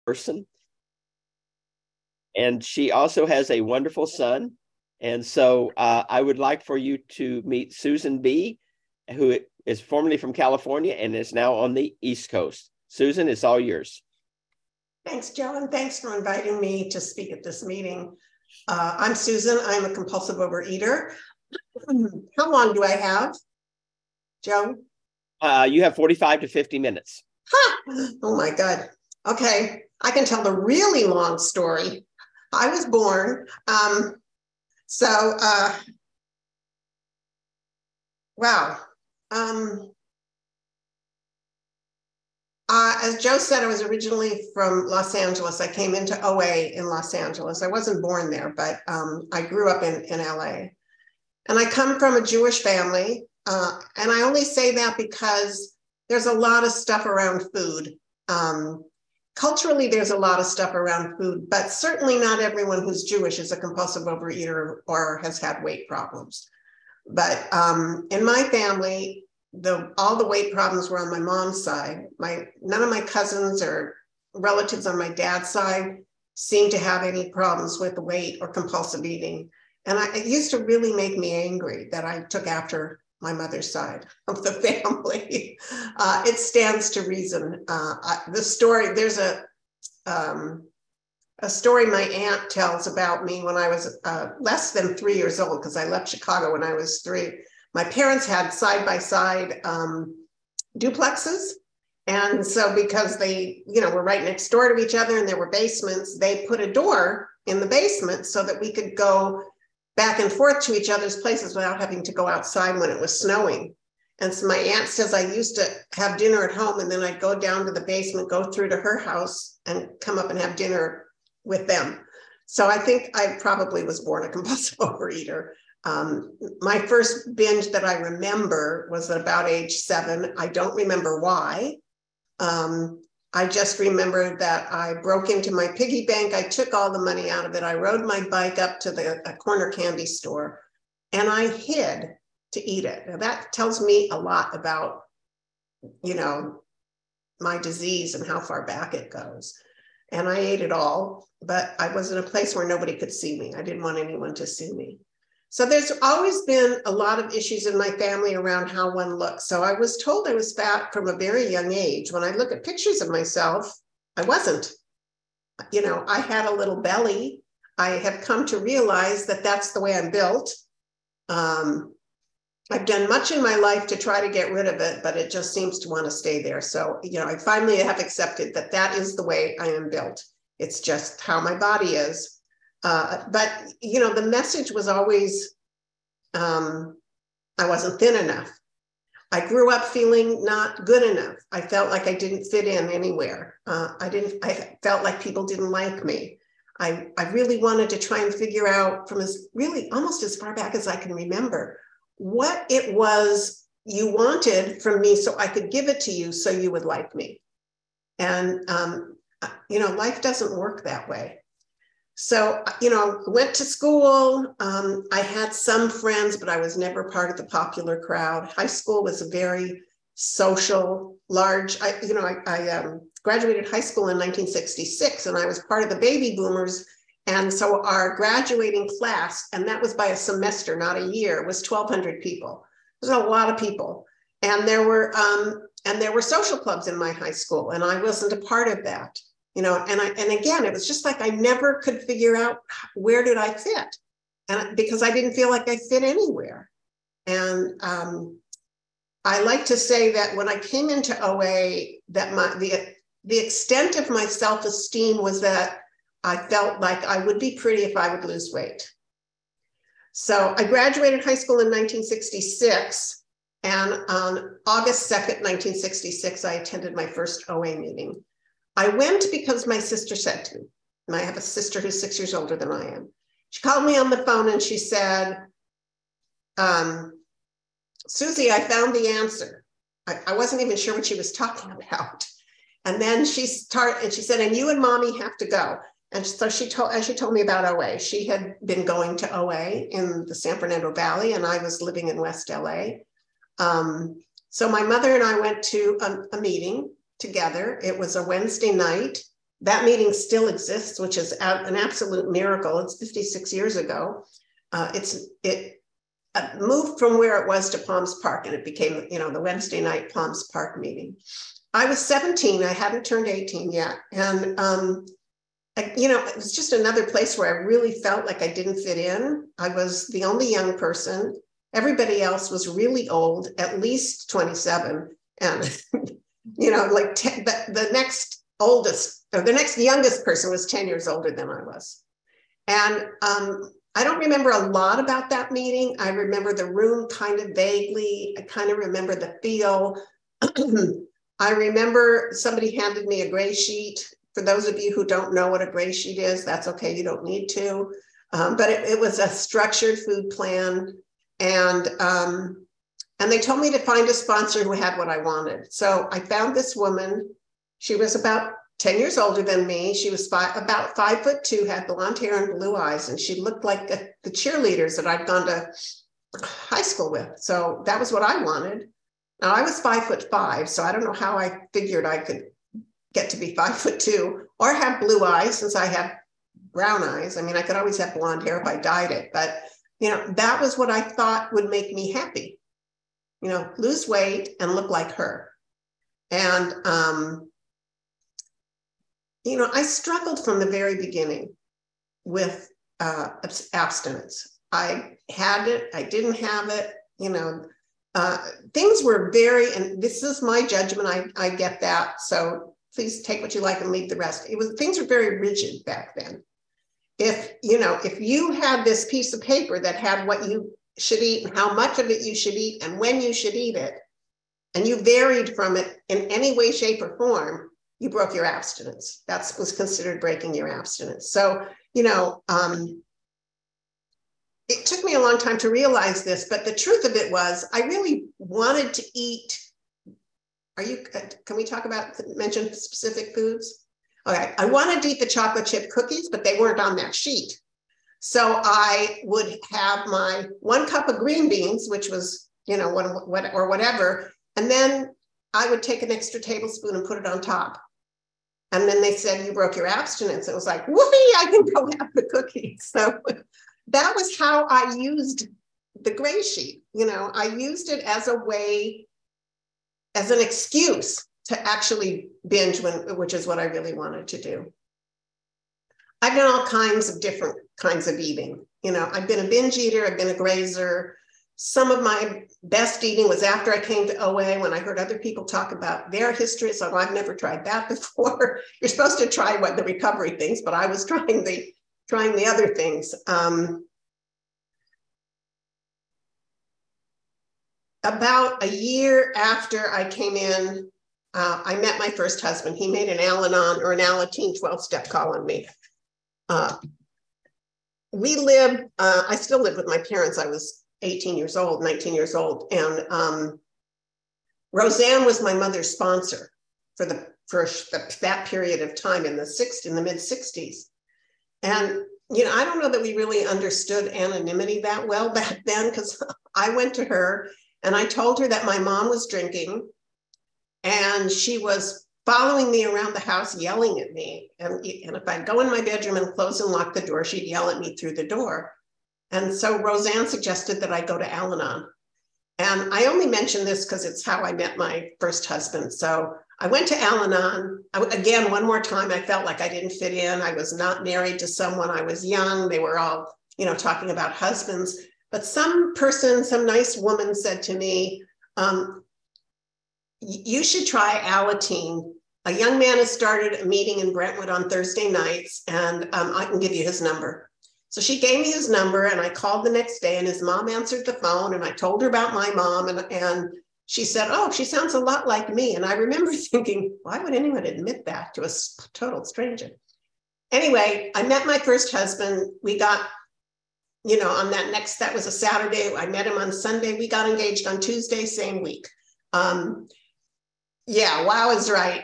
person. And she also has a wonderful son. And so I would like for you to meet Susan B., who is formerly from California and is now on the East Coast. Susan, it's all yours. Thanks, Joe, and thanks for inviting me to speak at this meeting. I'm Susan. I'm a compulsive overeater. How long do I have, Joe? You have 45 to 50 minutes. Oh my God. Okay, I can tell the really long story. I was born, wow. As Joe said, I was originally from Los Angeles. I came into OA in Los Angeles. I wasn't born there, but I grew up in LA. And I come from a Jewish family. And I only say that because there's a lot of stuff around food. Culturally, there's a lot of stuff around food, but certainly not everyone who's Jewish is a compulsive overeater or has had weight problems. But in my family, all the weight problems were on my mom's side. None of my cousins or relatives on my dad's side seemed to have any problems with weight or compulsive eating. And it used to really make me angry that I took after my mother's side of the family. It stands to reason. There's a story my aunt tells about me when I was less than 3 years old, because I left Chicago when I was 3. My parents had side-by-side duplexes. And so because they, were right next door to each other and there were basements, they put a door in the basement so that we could go back and forth to each other's places without having to go outside when it was snowing. And so my aunt says I used to have dinner at home and then I'd go down to the basement, go through to her house and come up and have dinner with them. So I think I probably was born a compulsive overeater. My first binge that I remember was at about age 7. I don't remember why. I just remember that I broke into my piggy bank. I took all the money out of it. I rode my bike up to the corner candy store and I hid to eat it. Now that tells me a lot about, my disease and how far back it goes. And I ate it all, but I was in a place where nobody could see me. I didn't want anyone to see me. So there's always been a lot of issues in my family around how one looks. So I was told I was fat from a very young age. When I look at pictures of myself, I wasn't. I had a little belly. I have come to realize that that's the way I'm built. I've done much in my life to try to get rid of it, but it just seems to want to stay there. So, I finally have accepted that that is the way I am built. It's just how my body is. But the message was always, I wasn't thin enough. I grew up feeling not good enough. I felt like I didn't fit in anywhere. I felt like people didn't like me. I really wanted to try and figure out from almost as far back as I can remember, what it was you wanted from me so I could give it to you so you would like me. And, life doesn't work that way. So, went to school. I had some friends, but I was never part of the popular crowd. High school was a very social, large, I graduated high school in 1966 and I was part of the baby boomers. And so our graduating class, and that was by a semester, not a year, was 1,200 people. There's a lot of people. And there were social clubs in my high school and I wasn't a part of that. And again, it was just like I never could figure out where did I fit, and because I didn't feel like I fit anywhere. And I like to say that when I came into OA, that the extent of my self-esteem was that I felt like I would be pretty if I would lose weight. So I graduated high school in 1966, and on August 2nd, 1966, I attended my first OA meeting. I went because my sister said to me, and I have a sister who's 6 years older than I am. She called me on the phone and she said, Susie, I found the answer. I wasn't even sure what she was talking about. And then she said, and you and mommy have to go. And so as she told me about OA. She had been going to OA in the San Fernando Valley and I was living in West LA. So my mother and I went to a meeting together. It was a Wednesday night That meeting still exists, which is an absolute miracle. It's 56 years ago. It moved from where it was to Palms Park, and it became, the Wednesday night Palms Park meeting. I was 17. I hadn't turned 18 yet. And, it was just another place where I really felt like I didn't fit in. I was the only young person. Everybody else was really old, at least 27. And, the next oldest, or the next youngest person was 10 years older than I was. And I don't remember a lot about that meeting. I remember the room kind of vaguely. I kind of remember the feel. I remember somebody handed me a gray sheet. For those of you who don't know what a gray sheet is, that's okay, you don't need to. But it was a structured food plan. And they told me to find a sponsor who had what I wanted. So I found this woman. She was about 10 years older than me. She was about 5'2", had blonde hair and blue eyes, and she looked like the cheerleaders that I'd gone to high school with. So that was what I wanted. Now I was 5'5", so I don't know how I figured I could get to be 5'2" or have blue eyes, since I have brown eyes. I mean, I could always have blonde hair if I dyed it, but that was what I thought would make me happy. Lose weight and look like her. And I struggled from the very beginning with abstinence. I had it, I didn't have it, things were and this is my judgment, I get that. So please take what you like and leave the rest. Things were very rigid back then. If you had this piece of paper that had what you should eat and how much of it you should eat and when you should eat it, and you varied from it in any way, shape, or form, you broke your abstinence. That was considered breaking your abstinence. So, it took me a long time to realize this, but the truth of it was I really wanted to eat. Can we mention specific foods? Okay, I wanted to eat the chocolate chip cookies, but they weren't on that sheet. So I would have my 1 cup of green beans, which was, whatever. And then I would take an extra tablespoon and put it on top. And then they said, you broke your abstinence. It was like, whoopee, I can go have the cookies. So that was how I used the gray sheet. I used it as a way, as an excuse to actually binge, which is what I really wanted to do. I've done all kinds of different kinds of eating. I've been a binge eater, I've been a grazer. Some of my best eating was after I came to OA, when I heard other people talk about their history. So I've never tried that before. You're supposed to try the recovery things, but I was trying the other things. About a year after I came in, I met my first husband. He made an Al-Anon or an Alateen 12-step call on me. I still lived with my parents. I was 18 years old, 19 years old. And Roseanne was my mother's sponsor for that period of time in the mid 60s. And, I don't know that we really understood anonymity that well back then, because I went to her and I told her that my mom was drinking and she was following me around the house, yelling at me. And if I'd go in my bedroom and close and lock the door, she'd yell at me through the door. And so Roseanne suggested that I go to Al-Anon. And I only mention this because it's how I met my first husband. So I went to Al-Anon. Again, one more time, I felt like I didn't fit in. I was not married to someone. I was young. They were all, talking about husbands. But some nice woman said to me, you should try Alateen. A young man has started a meeting in Brentwood on Thursday nights, and I can give you his number. So she gave me his number, and I called the next day, and his mom answered the phone, and I told her about my mom, and she said, oh, she sounds a lot like me. And I remember thinking, why would anyone admit that to a total stranger? Anyway, I met my first husband. We got, that was a Saturday. I met him on Sunday. We got engaged on Tuesday, same week. Yeah, wow is right.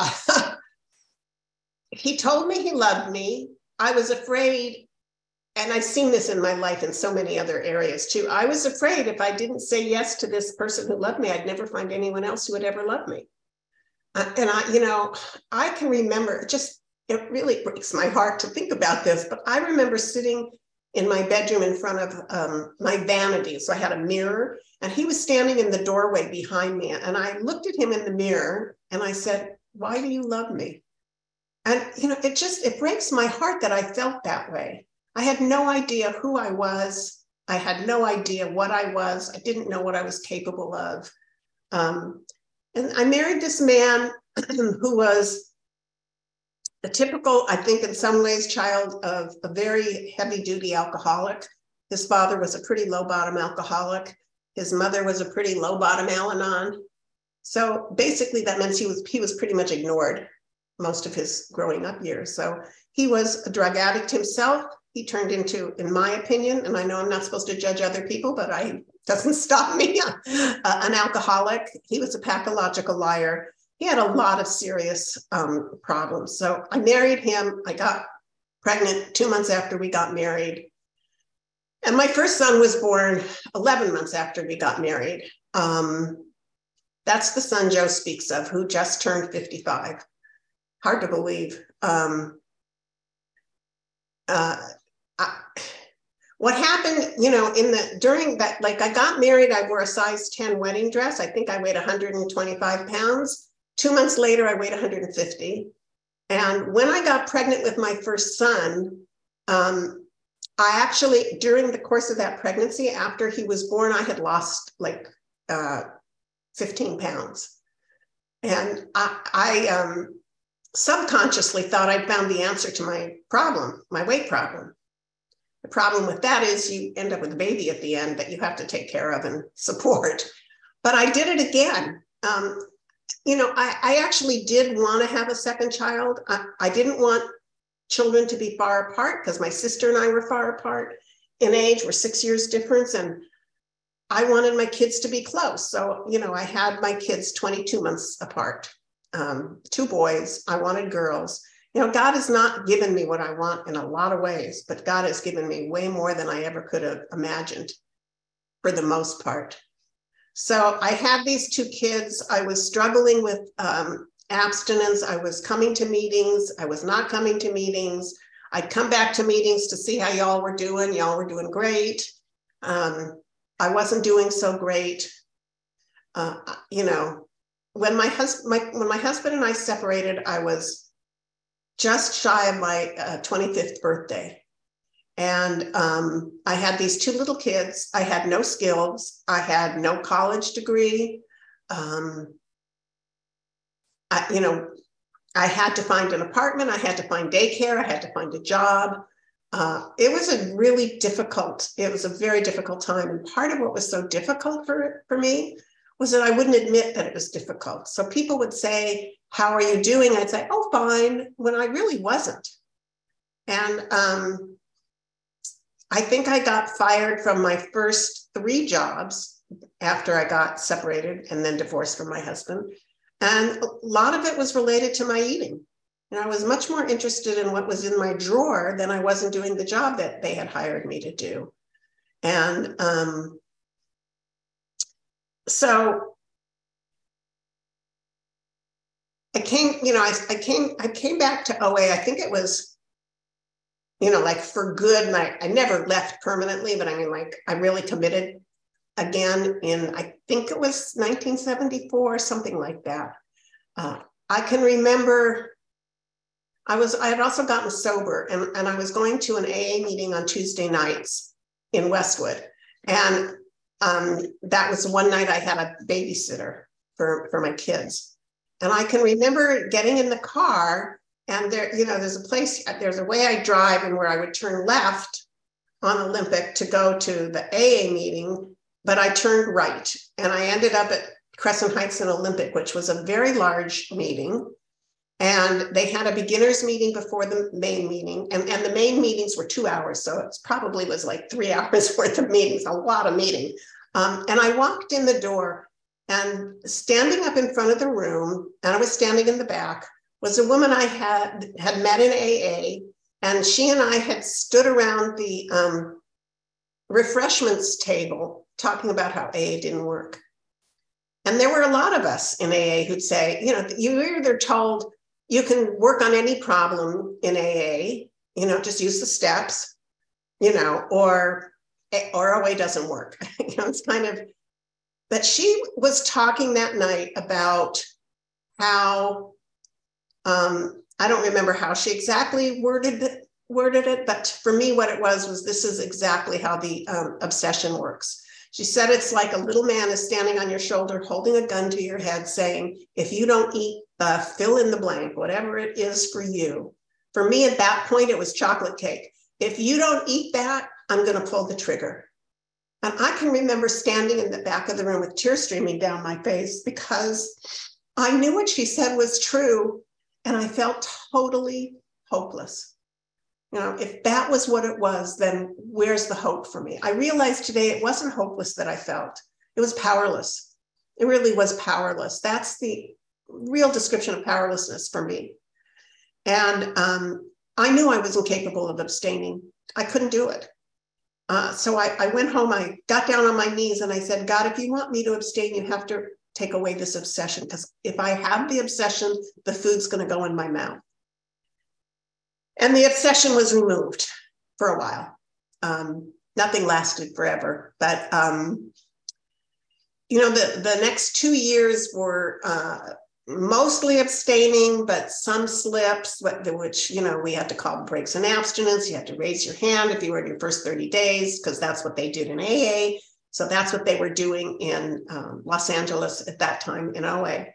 He told me he loved me. I was afraid, and I've seen this in my life in so many other areas too. I was afraid if I didn't say yes to this person who loved me, I'd never find anyone else who would ever love me. And I can remember just it really breaks my heart to think about this, but I remember sitting in my bedroom in front of my vanity. So I had a mirror, and he was standing in the doorway behind me. And I looked at him in the mirror and I said, "Why do you love me?" And, it breaks my heart that I felt that way. I had no idea who I was. I had no idea what I was. I didn't know what I was capable of. And I married this man who was a typical, I think in some ways, child of a very heavy duty alcoholic. His father was a pretty low bottom alcoholic. His mother was a pretty low bottom Al-Anon. So basically that meant he was pretty much ignored most of his growing up years. So he was a drug addict himself. He turned into, in my opinion, and I know I'm not supposed to judge other people, but doesn't stop me, an alcoholic. He was a pathological liar. He had a lot of serious problems. So I married him. I got pregnant 2 months after we got married. And my first son was born 11 months after we got married. That's the son Joe speaks of, who just turned 55. Hard to believe. What happened, during that, like I got married, I wore a size 10 wedding dress. I think I weighed 125 pounds. 2 months later, I weighed 150. And when I got pregnant with my first son, I actually, during the course of that pregnancy, after he was born, I had lost like 15 pounds. And I subconsciously thought I'd found the answer to my problem, my weight problem. The problem with that is you end up with a baby at the end that you have to take care of and support. But I did it again. I actually did want to have a second child. I didn't want children to be far apart because my sister and I were far apart in age. We're 6 years difference. And I wanted my kids to be close. So, I had my kids 22 months apart. 2 boys. I wanted girls. God has not given me what I want in a lot of ways, but God has given me way more than I ever could have imagined for the most part. So I had these 2 kids. I was struggling with abstinence. I was coming to meetings. I was not coming to meetings. I'd come back to meetings to see how y'all were doing. Y'all were doing great. I wasn't doing so great. When my husband and I separated, I was just shy of my 25th birthday. And I had these 2 little kids. I had no skills. I had no college degree. I had to find an apartment. I had to find daycare. I had to find a job. It was a very difficult time. And part of what was so difficult for me was that I wouldn't admit that it was difficult. So people would say, "How are you doing?" I'd say, "Oh, fine," when I really wasn't. And I think I got fired from my first 3 jobs after I got separated and then divorced from my husband. And a lot of it was related to my eating. And I was much more interested in what was in my drawer than I was in doing the job that they had hired me to do. And so I came back to OA. I think it was, like for good. And I never left permanently, but I really committed again in, I think it was 1974, something like that. I can remember I had also gotten sober, and I was going to an AA meeting on Tuesday nights in Westwood. And that was one night I had a babysitter for my kids. And I can remember getting in the car, and there's a way I drive and where I would turn left on Olympic to go to the AA meeting, but I turned right. And I ended up at Crescent Heights and Olympic, which was a very large meeting. And they had a beginners meeting before the main meeting. And the main meetings were 2 hours. So it probably was like 3 hours worth of meetings, a lot of meeting. And I walked in the door, and standing up in front of the room, and I was standing in the back, was a woman I had met in AA. And she and I had stood around the refreshments table talking about how AA didn't work. And there were a lot of us in AA who'd say, you were either told, you can work on any problem in AA, just use the steps, or OA doesn't work. It's kind of, but she was talking that night about how, I don't remember how she exactly worded it, but for me, what it was this is exactly how the obsession works. She said, it's like a little man is standing on your shoulder, holding a gun to your head, saying, if you don't eat the fill in the blank, whatever it is for you. For me, at that point, it was chocolate cake. If you don't eat that, I'm going to pull the trigger. And I can remember standing in the back of the room with tears streaming down my face because I knew what she said was true. And I felt totally hopeless. If that was what it was, then where's the hope for me? I realized today it wasn't hopeless that I felt. It was powerless. It really was powerless. That's the real description of powerlessness for me. And I knew I wasn't capable of abstaining. I couldn't do it. So I went home, I got down on my knees and I said, God, if you want me to abstain, you have to take away this obsession. Because if I have the obsession, the food's going to go in my mouth. And the obsession was removed for a while. Nothing lasted forever, but the next 2 years were mostly abstaining, but some slips, which, we had to call breaks and abstinence. You had to raise your hand if you were in your first 30 days, because that's what they did in AA. So that's what they were doing in Los Angeles at that time in OA.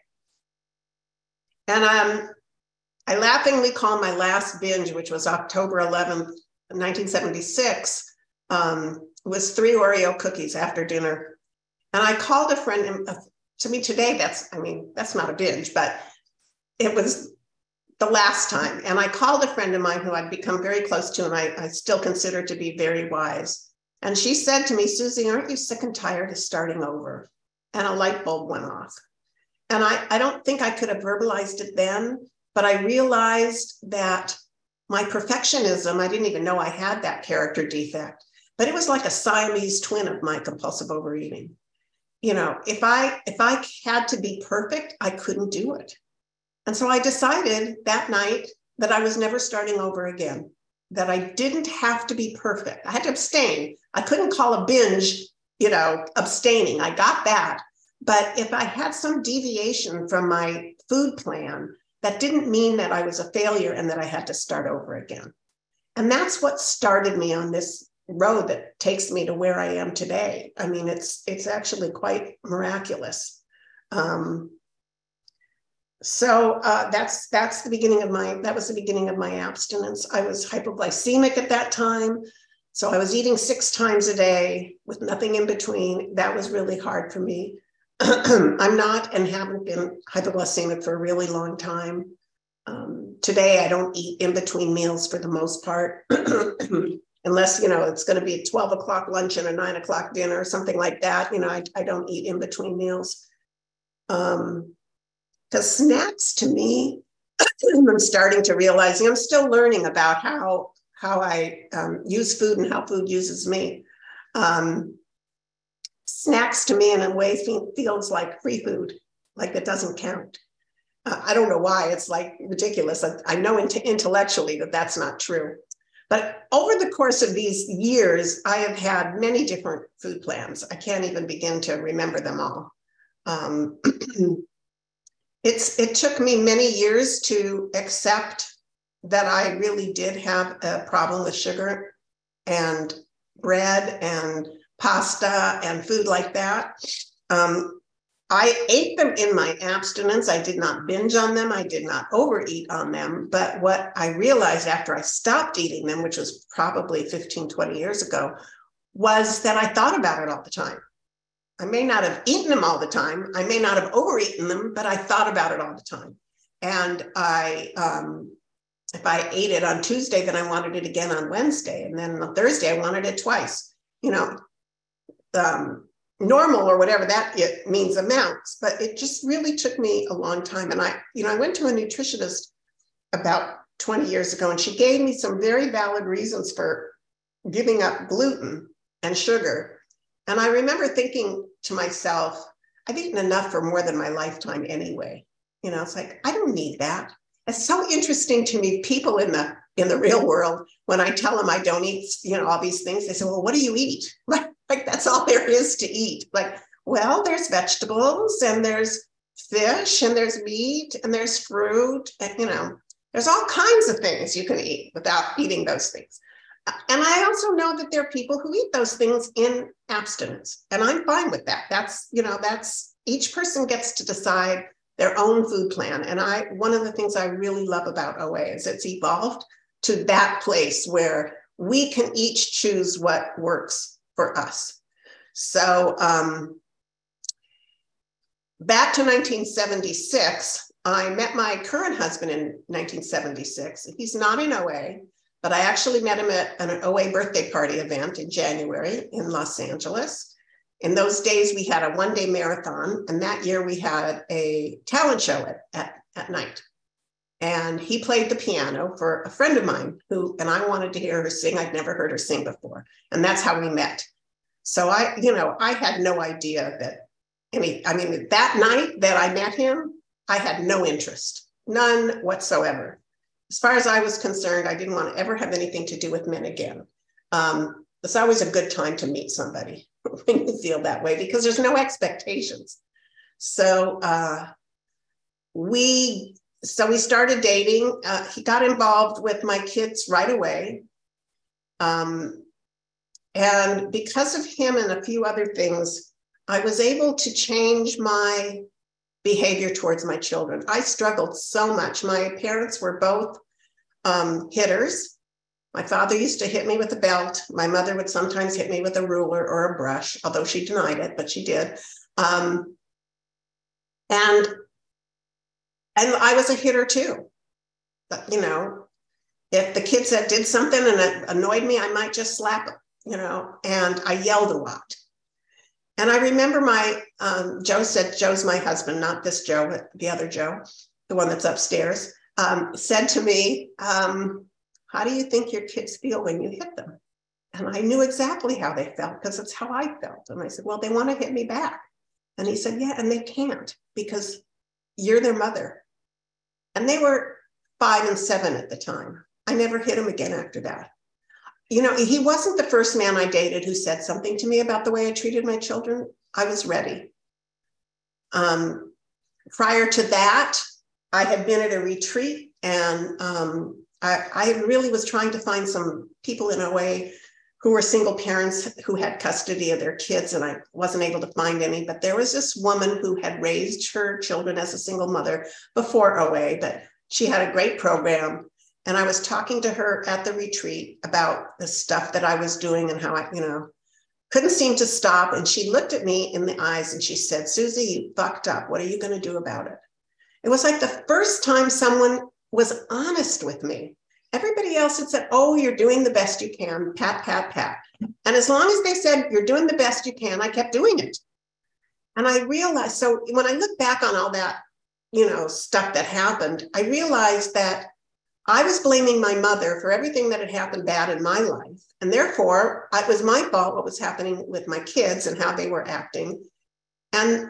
And I laughingly call my last binge, which was October 11th, 1976, was 3 Oreo cookies after dinner. And I called a friend, to me today, that's not a binge, but it was the last time. And I called a friend of mine who I'd become very close to, and I still consider to be very wise. And she said to me, Susie, aren't you sick and tired of starting over? And a light bulb went off. And I don't think I could have verbalized it then, but I realized that my perfectionism, I didn't even know I had that character defect, but it was like a Siamese twin of my compulsive overeating. If I had to be perfect, I couldn't do it. And so I decided that night that I was never starting over again, that I didn't have to be perfect. I had to abstain. I couldn't call a binge, abstaining. I got that. But if I had some deviation from my food plan, that didn't mean that I was a failure and that I had to start over again. And that's what started me on this road that takes me to where I am today. I mean, it's actually quite miraculous. So that's the beginning of my abstinence. I was hypoglycemic at that time. So I was eating 6 times a day with nothing in between. That was really hard for me. I'm not and haven't been hypoglycemic for a really long time. Today, I don't eat in between meals for the most part, unless, it's going to be a 12 o'clock lunch and a 9 o'clock dinner or something like that. I don't eat in between meals. Because snacks to me, I'm starting to realize, I'm still learning about how I use food and how food uses me. Snacks to me in a way feels like free food, like it doesn't count. I don't know why. It's like ridiculous. I know intellectually that that's not true. But over the course of these years, I have had many different food plans. I can't even begin to remember them all. It took me many years to accept that I really did have a problem with sugar and bread and pasta and food like that. I ate them in my abstinence. I did not binge on them. I did not overeat on them. But what I realized after I stopped eating them, which was probably 15, 20 years ago, was that I thought about it all the time. I may not have eaten them all the time. I may not have overeaten them, but I thought about it all the time. And if I ate it on Tuesday, then I wanted it again on Wednesday. And then on Thursday, I wanted it twice. Normal or whatever that it means amounts, but it just really took me a long time. And I went to a nutritionist about 20 years ago, and she gave me some very valid reasons for giving up gluten and sugar. And I remember thinking to myself, I've eaten enough for more than my lifetime anyway. It's like, I don't need that. It's so interesting to me, people in the real world, when I tell them I don't eat, all these things, they say, well, what do you eat? Like that's all there is to eat. Like, well, there's vegetables and there's fish and there's meat and there's fruit and, there's all kinds of things you can eat without eating those things. And I also know that there are people who eat those things in abstinence, and I'm fine with that. That's each person gets to decide their own food plan. And one of the things I really love about OA is it's evolved to that place where we can each choose what works for us. So back to 1976, I met my current husband in 1976. He's not in OA, but I actually met him at an OA birthday party event in January in Los Angeles. In those days, we had a one-day marathon, and that year we had a talent show at night. And he played the piano for a friend of mine and I wanted to hear her sing. I'd never heard her sing before. And that's how we met. So I had no idea that that night that I met him, I had no interest, none whatsoever. As far as I was concerned, I didn't want to ever have anything to do with men again. It's always a good time to meet somebody when you feel that way, because there's no expectations. So we started dating. He got involved with my kids right away. And because of him and a few other things, I was able to change my behavior towards my children. I struggled so much. My parents were both hitters. My father used to hit me with a belt. My mother would sometimes hit me with a ruler or a brush, although she denied it, but she did. And I was a hitter too. But, if the kids did something and it annoyed me, I might just slap them, and I yelled a lot. And I remember Joe's my husband, not this Joe, but the other Joe, the one that's upstairs, said to me, how do you think your kids feel when you hit them? And I knew exactly how they felt because it's how I felt. And I said, well, they want to hit me back. And he said, yeah, and they can't because you're their mother. And they were 5 and 7 at the time. I never hit them again after that. He wasn't the first man I dated who said something to me about the way I treated my children. I was ready. Prior to that, I had been at a retreat, and I really was trying to find some people in OA who were single parents who had custody of their kids, and I wasn't able to find any. But there was this woman who had raised her children as a single mother before OA, but she had a great program. And I was talking to her at the retreat about the stuff that I was doing and how I, couldn't seem to stop. And she looked at me in the eyes and she said, Susie, you fucked up. What are you going to do about it? It was like the first time someone was honest with me. Everybody else had said, oh, you're doing the best you can, pat, pat, pat. And as long as they said, you're doing the best you can, I kept doing it. And I realized, so when I look back on all that, stuff that happened, I realized that I was blaming my mother for everything that had happened bad in my life. And therefore, it was my fault what was happening with my kids and how they were acting. And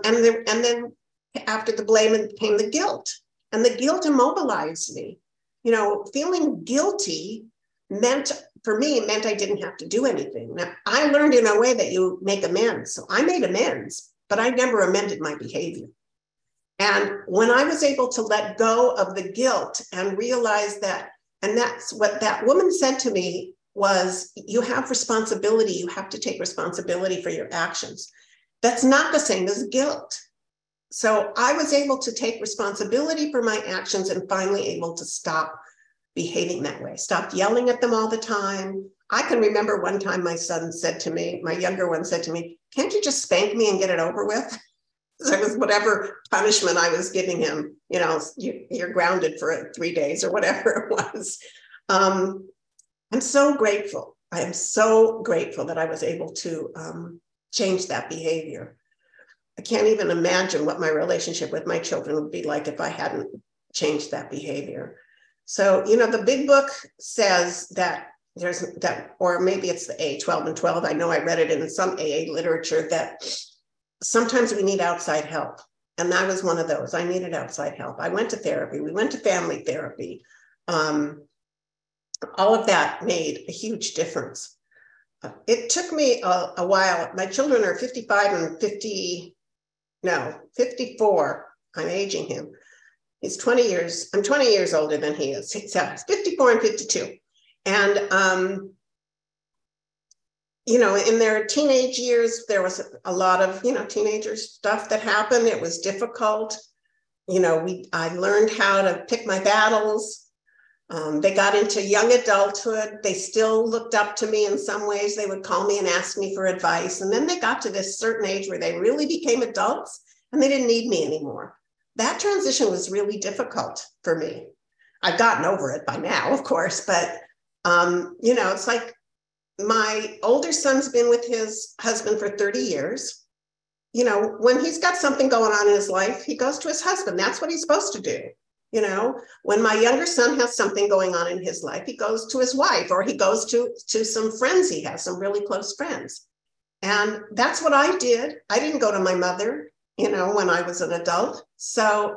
then after the blame came the guilt. And the guilt immobilized me. Feeling guilty meant I didn't have to do anything. Now, I learned in a way that you make amends. So I made amends, but I never amended my behavior. And when I was able to let go of the guilt and realize that, and that's what that woman said to me was, you have responsibility. You have to take responsibility for your actions. That's not the same as guilt. So I was able to take responsibility for my actions and finally able to stop behaving that way, stop yelling at them all the time. I can remember one time my son said to me, my younger one said to me, can't you just spank me and get it over with? So it was whatever punishment I was giving him, you're grounded for 3 days or whatever it was. I'm so grateful. I am so grateful that I was able to change that behavior. I can't even imagine what my relationship with my children would be like if I hadn't changed that behavior. So, the big book says that there's that, or maybe it's the A 12 and 12. I know I read it in some AA literature that sometimes we need outside help. And I was one of those. I needed outside help. I went to therapy. We went to family therapy. All of that made a huge difference. It took me a while. My children are 55 and 54. I'm aging him. He's 20 years. I'm 20 years older than he is. He's 54 and 52. And, you know, in their teenage years, there was a lot of, you know, teenager stuff that happened. It was difficult. You know, I learned how to pick my battles. They got into young adulthood. They still looked up to me in some ways. They would call me and ask me for advice. And then they got to this certain age where they really became adults and they didn't need me anymore. That transition was really difficult for me. I've gotten over it by now, of course, but, you know, it's like my older son's been with his husband for 30 years. You know, when he's got something going on in his life, he goes to his husband. That's what he's supposed to do. You know, when my younger son has something going on in his life, he goes to his wife, or he goes to some friends. He has some really close friends. And that's what I did. I didn't go to my mother, you know, when I was an adult. So,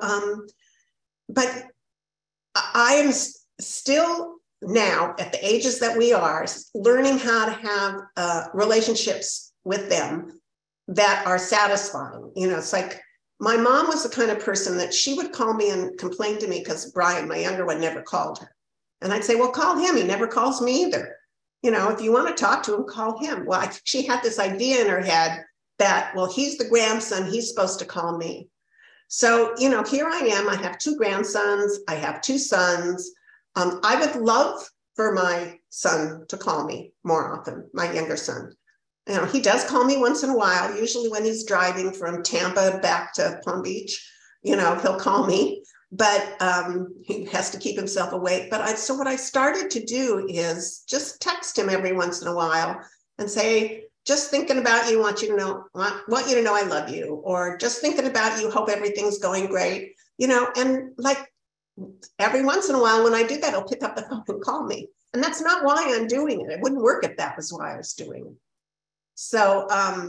but I am still now at the ages that we are learning how to have relationships with them that are satisfying. You know, it's like, my mom was the kind of person that she would call me and complain to me because Brian, my younger one, never called her. And I'd say, well, call him. He never calls me either. You know, if you want to talk to him, call him. Well, she had this idea in her head that, well, he's the grandson. He's supposed to call me. So, you know, here I am. I have 2 grandsons. I have 2 sons. I would love for my son to call me more often, my younger son. You know, he does call me once in a while, usually when he's driving from Tampa back to Palm Beach, you know, he'll call me, but he has to keep himself awake. But so what I started to do is just text him every once in a while and say, just thinking about you, want you to know I love you, or just thinking about you, hope everything's going great, you know, and like every once in a while when I do that, he'll pick up the phone and call me. And that's not why I'm doing it. It wouldn't work if that was why I was doing it. So,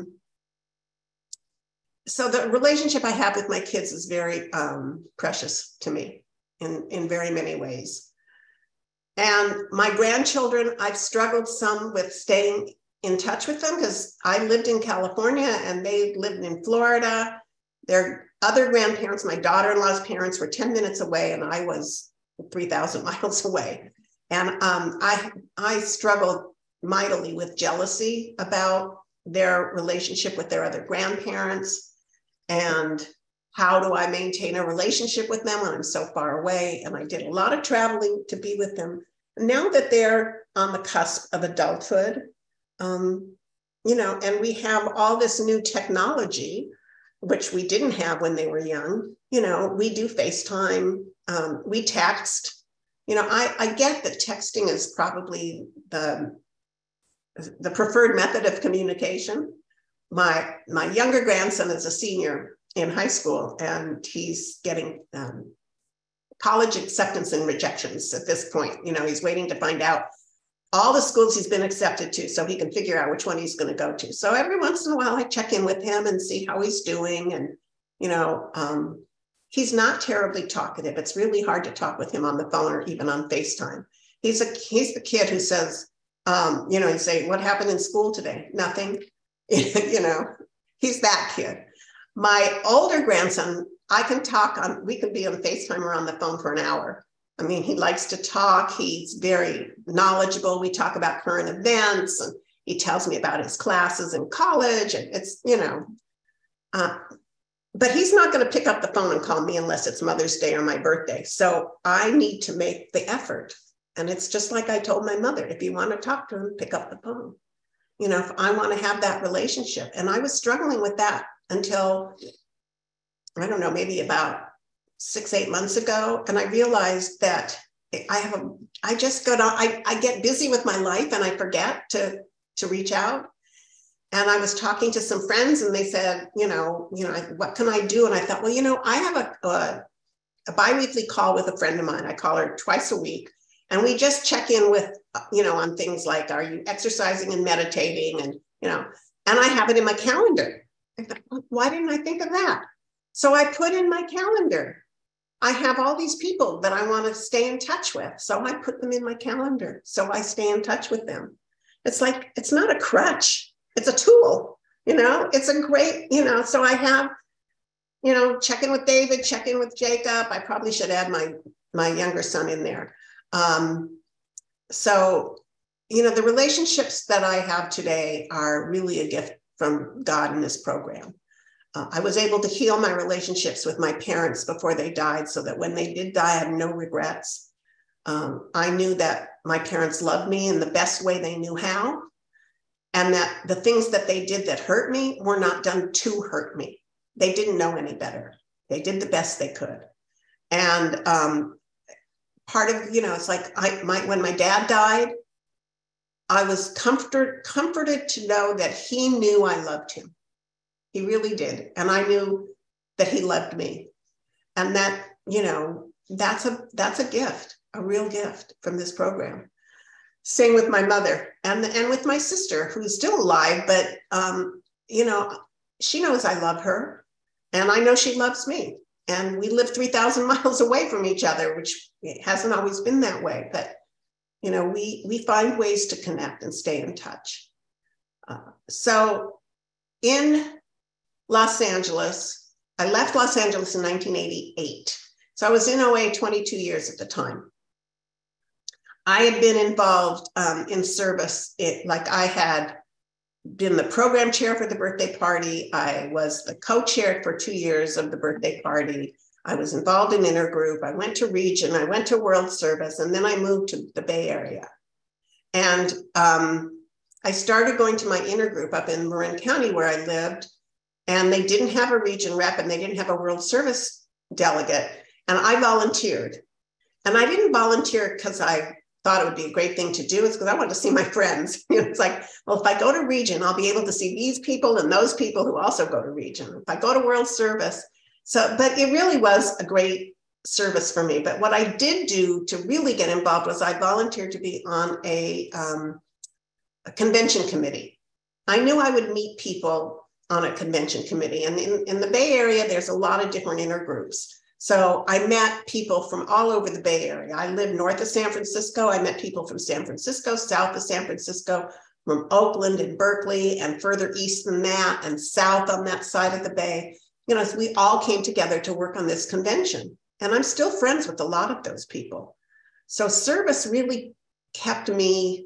so the relationship I have with my kids is very precious to me in very many ways. And my grandchildren, I've struggled some with staying in touch with them because I lived in California and they lived in Florida. Their other grandparents, my daughter-in-law's parents, were 10 minutes away and I was 3,000 miles away. And I struggled mightily with jealousy about their relationship with their other grandparents, and how do I maintain a relationship with them when I'm so far away? And I did a lot of traveling to be with them. Now that they're on the cusp of adulthood, you know, and we have all this new technology, which we didn't have when they were young. You know, we do FaceTime, we text. You know, I get that texting is probably the preferred method of communication. My younger grandson is a senior in high school and he's getting college acceptance and rejections at this point. You know, he's waiting to find out all the schools he's been accepted to so he can figure out which one he's going to go to. So every once in a while I check in with him and see how he's doing. And, you know, he's not terribly talkative. It's really hard to talk with him on the phone or even on FaceTime. He's the kid who says, you know, you say, what happened in school today? Nothing. You know, he's that kid. My older grandson, we can be on FaceTime or on the phone for an hour. I mean, he likes to talk. He's very knowledgeable. We talk about current events and he tells me about his classes in college. And it's, you know, but he's not going to pick up the phone and call me unless it's Mother's Day or my birthday. So I need to make the effort. And it's just like I told my mother, if you want to talk to him, pick up the phone. You know, if I want to have that relationship. And I was struggling with that until, I don't know, maybe about 6-8 months ago. And I realized that I get busy with my life and I forget to reach out. And I was talking to some friends and they said, you know, what can I do? And I thought, well, you know, I have a biweekly call with a friend of mine. I call her twice a week. And we just check in with, you know, on things like, are you exercising and meditating? And, you know, and I have it in my calendar. I thought, well, why didn't I think of that? So I put in my calendar, I have all these people that I want to stay in touch with. So I put them in my calendar. So I stay in touch with them. It's like, it's not a crutch. It's a tool, it's a great, so I have, check in with David, check in with Jacob. I probably should add my younger son in there. So, the relationships that I have today are really a gift from God in this program. I was able to heal my relationships with my parents before they died, so that when they did die, I had no regrets. I knew that my parents loved me in the best way they knew how, and that the things that they did that hurt me were not done to hurt me. They didn't know any better. They did the best they could. And part of, it's like when my dad died, I was comforted to know that he knew I loved him. He really did. And I knew that he loved me. And that, that's a gift, a real gift from this program. Same with my mother and with my sister, who's still alive, but, she knows I love her and I know she loves me. And we live 3,000 miles away from each other, which hasn't always been that way. But, we find ways to connect and stay in touch. So in Los Angeles, I left Los Angeles in 1988. So I was in OA 22 years at the time. I had been involved in service. I had been the program chair for the birthday party. I was the co-chair for 2 years of the birthday party. I was involved in intergroup. I went to region. I went to World Service, and then I moved to the Bay Area. And I started going to my intergroup up in Marin County where I lived, and they didn't have a region rep and they didn't have a World Service delegate. And I volunteered. And I didn't volunteer because I thought it would be a great thing to do. It's because I wanted to see my friends. It's like, well, if I go to region, I'll be able to see these people and those people who also go to region. If I go to World Service. But it really was a great service for me. But what I did do to really get involved was I volunteered to be on a convention committee. I knew I would meet people on a convention committee. And in the Bay Area, there's a lot of different intergroups. So I met people from all over the Bay Area. I live north of San Francisco. I met people from San Francisco, south of San Francisco, from Oakland and Berkeley, and further east than that, and south on that side of the Bay. So we all came together to work on this convention. And I'm still friends with a lot of those people. So service really kept me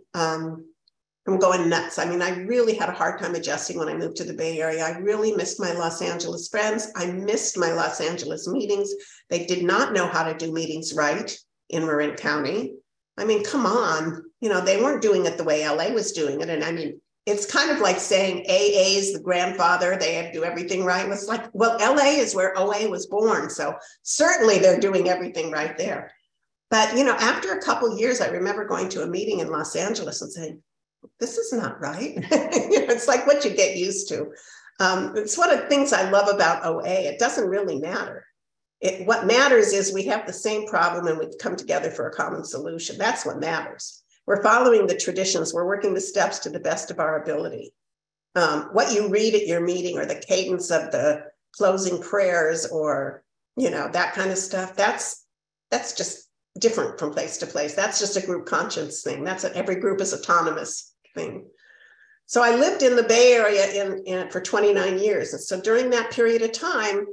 from going nuts. I mean, I really had a hard time adjusting when I moved to the Bay Area. I really missed my Los Angeles friends. I missed my Los Angeles meetings. They did not know how to do meetings right in Marin County. I mean, come on, they weren't doing it the way LA was doing it. And I mean, it's kind of like saying AA is the grandfather, they had to do everything right. It's like, well, LA is where OA was born. So certainly they're doing everything right there. But, after a couple of years, I remember going to a meeting in Los Angeles and saying, this is not right. It's like what you get used to. It's one of the things I love about OA. It doesn't really matter. What matters is we have the same problem and we've come together for a common solution. That's what matters. We're following the traditions. We're working the steps to the best of our ability. What you read at your meeting or the cadence of the closing prayers or, that kind of stuff, that's just different from place to place. That's just a group conscience thing. Every group is autonomous thing. So I lived in the Bay Area for 29 years. And so during that period of time,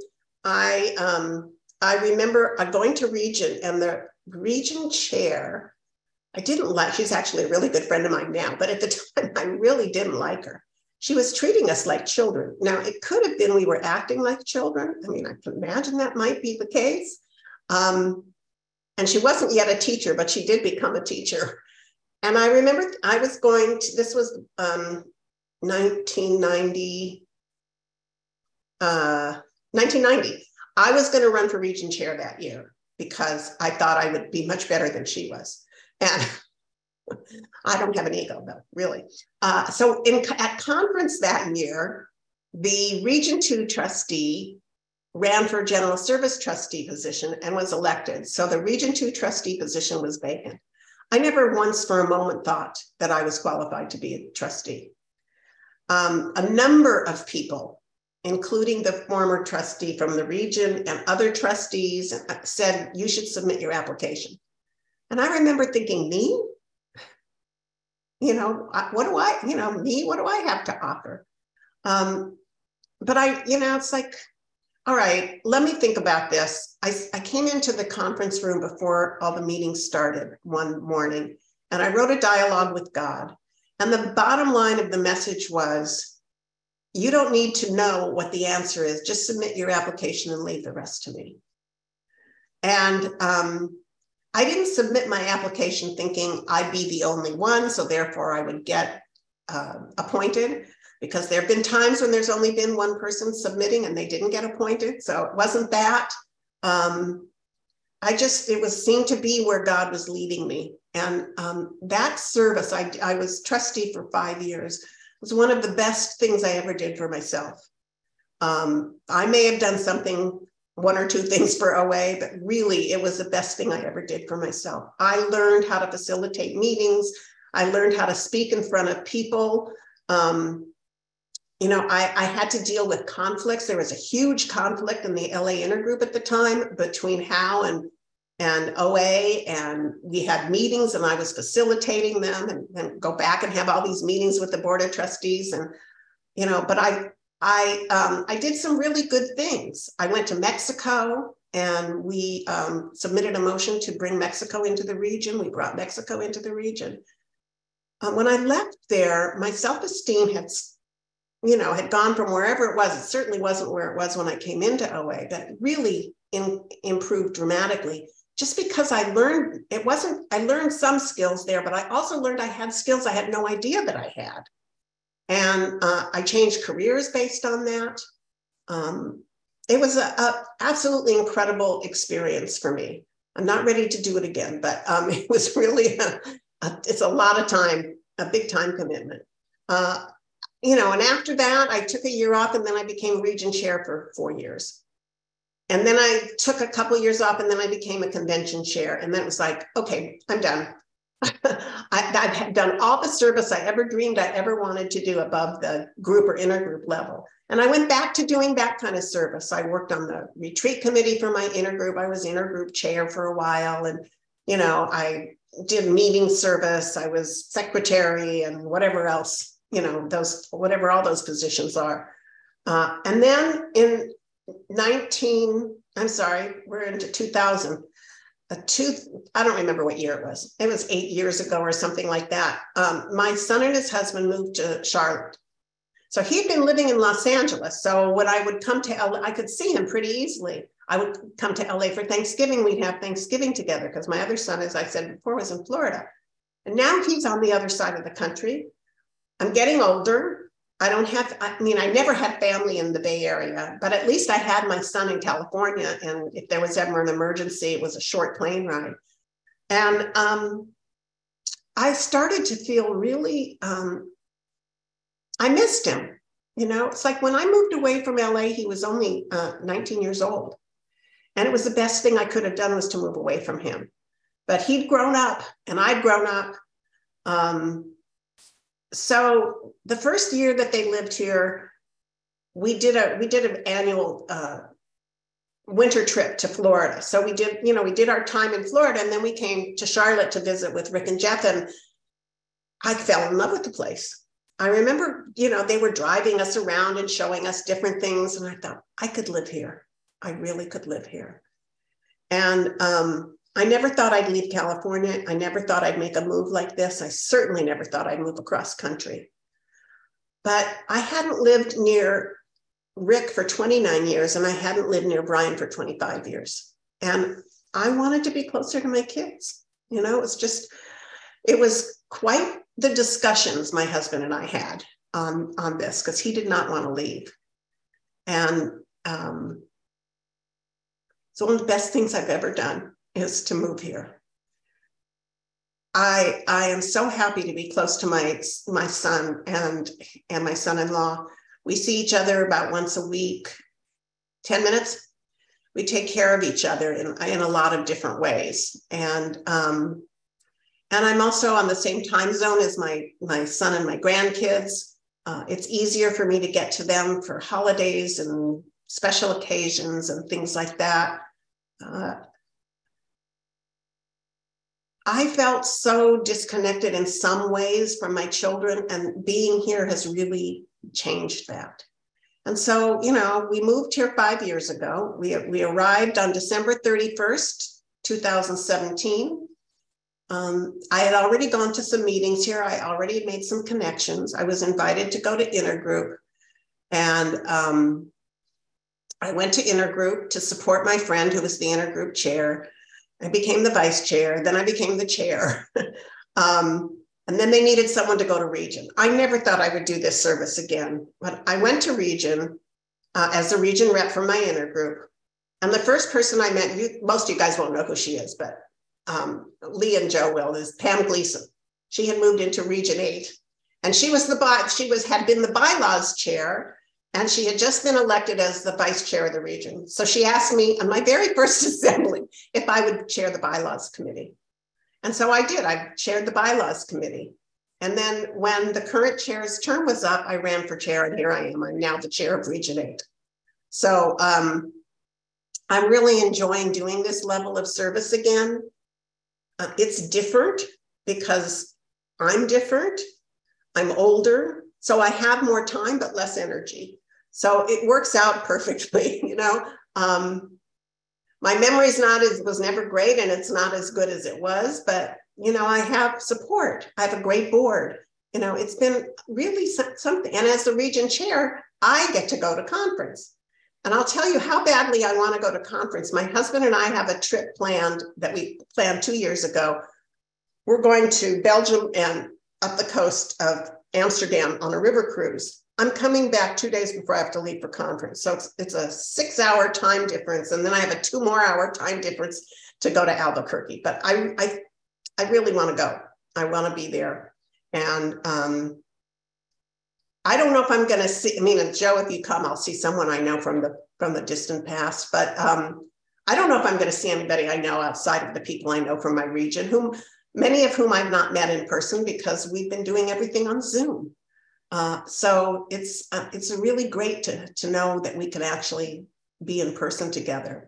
I remember going to region, and the region chair, I didn't like, she's actually a really good friend of mine now, but at the time I really didn't like her. She was treating us like children. Now, it could have been we were acting like children. I mean, I can imagine that might be the case. And she wasn't yet a teacher, but she did become a teacher. And I remember I was going to, this was 1990. I was going to run for region chair that year because I thought I would be much better than she was. And I don't have an ego, though, really. So at conference that year, the Region 2 trustee ran for general service trustee position and was elected. So the Region 2 trustee position was vacant. I never once for a moment thought that I was qualified to be a trustee. A number of people including the former trustee from the region and other trustees, said, you should submit your application. And I remember thinking, me? What do I have to offer? But it's like, all right, let me think about this. I came into the conference room before all the meetings started one morning, and I wrote a dialogue with God. And the bottom line of the message was, you don't need to know what the answer is. Just submit your application and leave the rest to me. And I didn't submit my application thinking I'd be the only one, so therefore I would get appointed, because there have been times when there's only been one person submitting and they didn't get appointed. So it wasn't that. It seemed to be where God was leading me. And that service, I was trustee for 5 years, was one of the best things I ever did for myself. I may have done one or two things for OA, but really it was the best thing I ever did for myself. I learned how to facilitate meetings. I learned how to speak in front of people. I had to deal with conflicts. There was a huge conflict in the LA intergroup at the time between Howe and OA, and we had meetings and I was facilitating them and go back and have all these meetings with the board of trustees. And, but I did some really good things. I went to Mexico and we submitted a motion to bring Mexico into the region. We brought Mexico into the region. When I left there, my self-esteem had gone from wherever it was. It certainly wasn't where it was when I came into OA, but really improved dramatically. Just because I learned some skills there, but I also learned I had skills I had no idea that I had. And I changed careers based on that. It was a absolutely incredible experience for me. I'm not ready to do it again, but it was really, it's a lot of time, a big time commitment. And after that, I took a year off and then I became region chair for 4 years. And then I took a couple of years off and then I became a convention chair. And that was like, okay, I'm done. I've had done all the service I ever dreamed I ever wanted to do above the group or intergroup level. And I went back to doing that kind of service. I worked on the retreat committee for my intergroup. I was intergroup chair for a while. And, I did meeting service. I was secretary and whatever else, whatever all those positions are. And then in we're into 2000. I don't remember what year it was. It was 8 years ago or something like that. My son and his husband moved to Charlotte. So he'd been living in Los Angeles. So when I would come to LA, I could see him pretty easily. I would come to LA for Thanksgiving. We'd have Thanksgiving together because my other son, as I said before, was in Florida. And now he's on the other side of the country. I'm getting older. I never had family in the Bay Area, but at least I had my son in California. And if there was ever an emergency, it was a short plane ride. And I started to feel really, I missed him. It's like when I moved away from LA, he was only 19 years old. And it was the best thing I could have done was to move away from him. But he'd grown up and I'd grown up. So the first year that they lived here, we did an annual winter trip to Florida. So we did our time in Florida, and then we came to Charlotte to visit with Rick and Jeff, and I fell in love with the place. I remember, they were driving us around and showing us different things, and I thought, I could live here. I really could live here. And I never thought I'd leave California. I never thought I'd make a move like this. I certainly never thought I'd move across country. But I hadn't lived near Rick for 29 years, and I hadn't lived near Brian for 25 years. And I wanted to be closer to my kids. It was quite the discussions my husband and I had on this, because he did not want to leave. And so one of the best things I've ever done is to move here. I am so happy to be close to my son and my son-in-law. We see each other about once a week, 10 minutes. We take care of each other in a lot of different ways. And I'm also on the same time zone as my son and my grandkids. It's easier for me to get to them for holidays and special occasions and things like that. I felt so disconnected in some ways from my children, and being here has really changed that. And so, you know, we moved here 5 years ago. We arrived on December 31st, 2017. I had already gone to some meetings here. I already made some connections. I was invited to go to Intergroup, and I went to Intergroup to support my friend who was the Intergroup chair. I became the vice chair, then I became the chair. And then they needed someone to go to region. I never thought I would do this service again, but I went to region as a region rep for my Intergroup. And the first person I met, most of you guys won't know who she is, but Lee and Joe will, is Pam Gleason. She had moved into Region 8, and she had been the bylaws chair, and she had just been elected as the vice chair of the region. So she asked me on my very first assembly if I would chair the bylaws committee. And so I did. I chaired the bylaws committee. And then when the current chair's term was up, I ran for chair, and here I am. I'm now the chair of Region 8. So I'm really enjoying doing this level of service again. It's different because I'm different. I'm older, so I have more time but less energy. So it works out perfectly, you know. My memory's was never great, and it's not as good as it was, but you know, I have support. I have a great board. You know, it's been really something. And as the region chair, I get to go to conference. And I'll tell you how badly I want to go to conference. My husband and I have a trip planned that we planned 2 years ago. We're going to Belgium and up the coast of Amsterdam on a river cruise. I'm coming back 2 days before I have to leave for conference. So it's a 6-hour time difference. And then I have a 2 more hour time difference to go to Albuquerque. But I really want to go. I want to be there. And I don't know if I'm going to see, I mean, Joe, if you come, I'll see someone I know from the distant past, but I don't know if I'm going to see anybody I know outside of the people I know from my region, many of whom I've not met in person because we've been doing everything on Zoom. So it's really great to know that we can actually be in person together.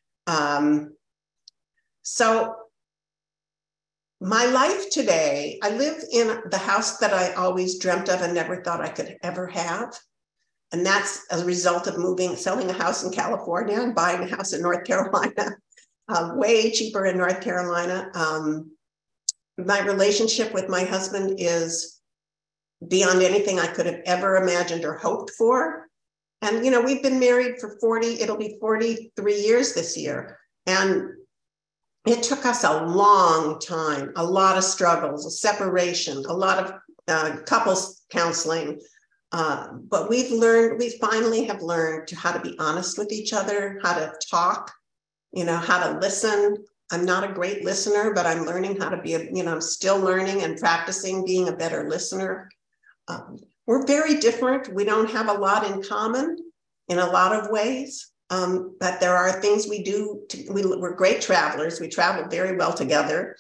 So my life today, I live in the house that I always dreamt of and never thought I could ever have. And that's as a result of selling a house in California and buying a house in North Carolina, way cheaper in North Carolina. My relationship with my husband is beyond anything I could have ever imagined or hoped for. And, you know, we've been married for it'll be 43 years this year. And it took us a long time, a lot of struggles, a separation, a lot of couples counseling. But we finally have learned how to be honest with each other, how to talk, you know, how to listen. I'm not a great listener, but I'm learning how to be, I'm still learning and practicing being a better listener. We're very different. We don't have a lot in common in a lot of ways. But there are things we do. We're great travelers. We travel very well together.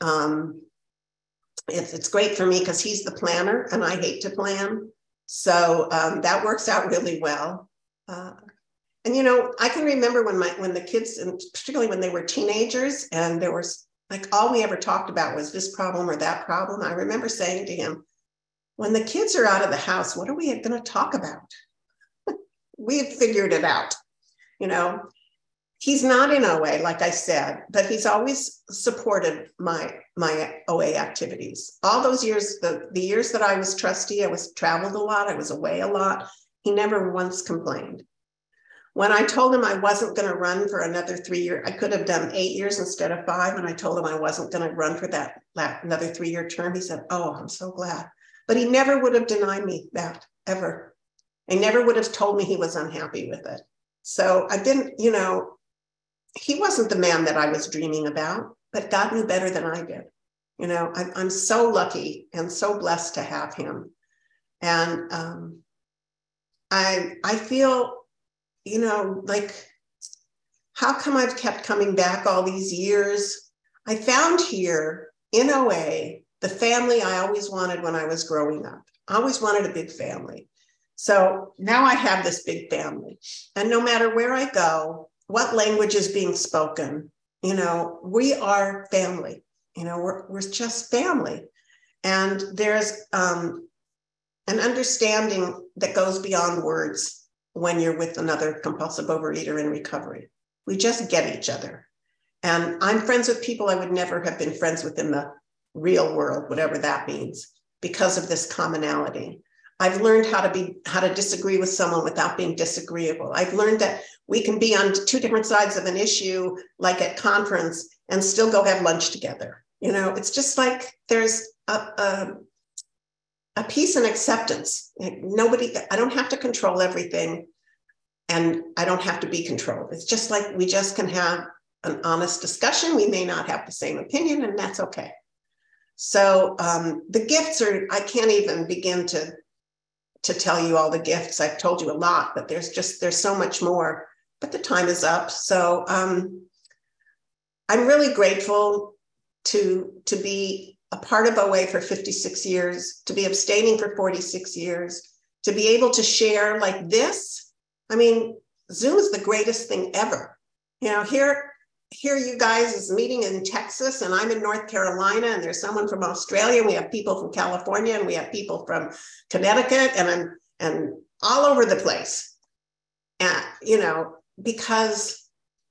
It's great for me because he's the planner and I hate to plan. So that works out really well. And, you know, I can remember when the kids, and particularly when they were teenagers, and there was like all we ever talked about was this problem or that problem. I remember saying to him, when the kids are out of the house, what are we going to talk about? We've figured it out. You know, he's not in OA, like I said, but he's always supported my OA activities. All those years, the years that I was trustee, I traveled a lot, I was away a lot. He never once complained. When I told him I wasn't going to run for another 3 years, I could have done 8 years instead of 5. And I told him I wasn't going to run for that another 3-year term. He said, "Oh, I'm so glad." But he never would have denied me that, ever. He never would have told me he was unhappy with it. So I've been, you know, he wasn't the man that I was dreaming about, but God knew better than I did. You know, I'm so lucky and so blessed to have him. And I feel, you know, like, how come I've kept coming back all these years? I found here in OA the family I always wanted when I was growing up. I always wanted a big family. So now I have this big family. And no matter where I go, what language is being spoken, we are family. We're just family. And there's an understanding that goes beyond words when you're with another compulsive overeater in recovery. We just get each other. And I'm friends with people I would never have been friends with in the real world, whatever that means, because of this commonality. I've learned how to disagree with someone without being disagreeable. I've learned that we can be on two different sides of an issue, like at conference, and still go have lunch together. It's just like there's a peace and acceptance. I don't have to control everything, and I don't have to be controlled. It's just like we just can have an honest discussion. We may not have the same opinion, and that's okay. So the gifts are, I can't even begin to tell you all the gifts. I've told you a lot, but there's so much more, but the time is up. So I'm really grateful to be a part of OA for 56 years, to be abstaining for 46 years, to be able to share like this. I mean, Zoom is the greatest thing ever. Here you guys is meeting in Texas, and I'm in North Carolina, and there's someone from Australia, and we have people from California, and we have people from Connecticut, and all over the place. And, because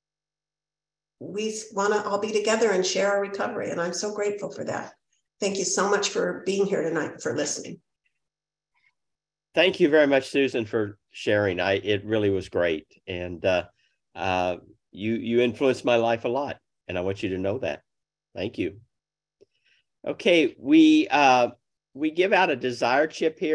we want to all be together and share our recovery. And I'm so grateful for that. Thank you so much for being here tonight, for listening. Thank you very much, Susan, for sharing. It really was great. And you influenced my life a lot, and I want you to know that. Thank you. Okay, we give out a desire chip here.